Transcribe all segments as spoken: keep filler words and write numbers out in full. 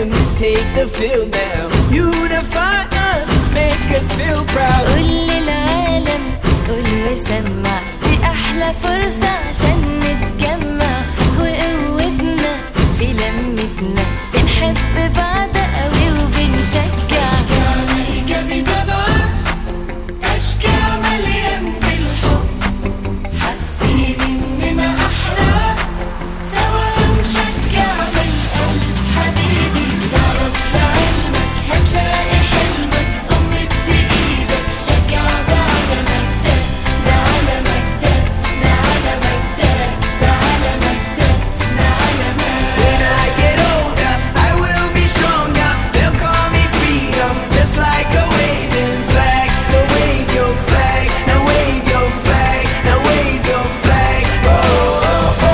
Americans take the field now. Unify us, make us feel proud. قول للعالم قول وسمع، دي أحلى فرصة عشان نتجمع، وقوتنا في لمتنا، بنحب بعض قوي وبنشجع. تشجيعنا إيجابي طبعا، تشجيع مليان بالحب، حاسين إننا أحرار، سوا نشجع بالقلب. حبيبي تعرف لعلمك هتلاقي حلمك، أمد إيدك شجع بعد مجدك، بعلى مجدك، بعلى مجدك، بعلى مجدك، بعلى مجدك. When I get older, I will be stronger. They'll call me freedom, just like a waving flag. So wave your flag, now wave your flag, now wave your flag. Oh, oh, oh,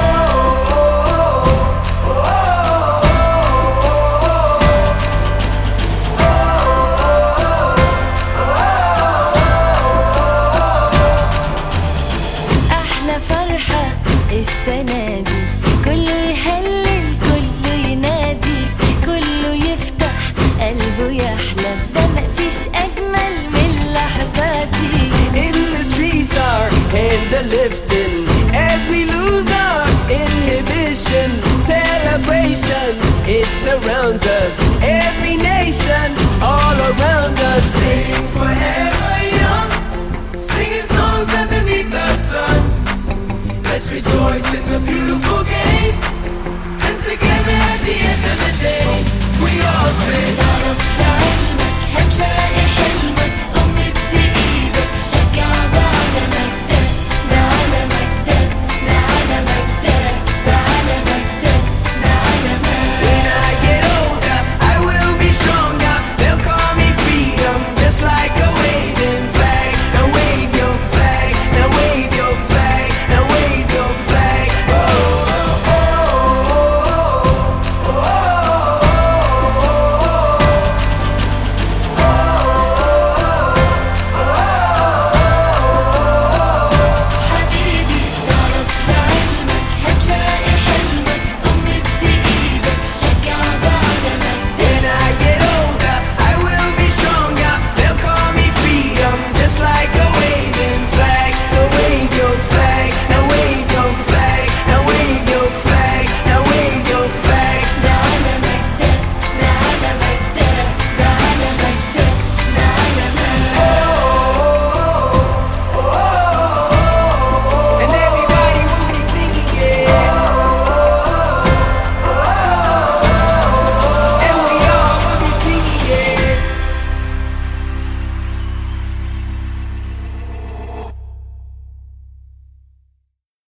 oh, oh, أحلى فرحة السنة دي، كله يهلل كله ينادي، كله يفتح قلبه يحلم، ده مفيش أجمل من اللحظات دي. In the streets our hands are lifting as we lose our inhibition. Celebration, it surrounds us. Every nation, all around us. Sing forever young, singing songs underneath the sun. Let's rejoice in the beautiful game, and together at the end of the day, we all sing. تعرف لعلمك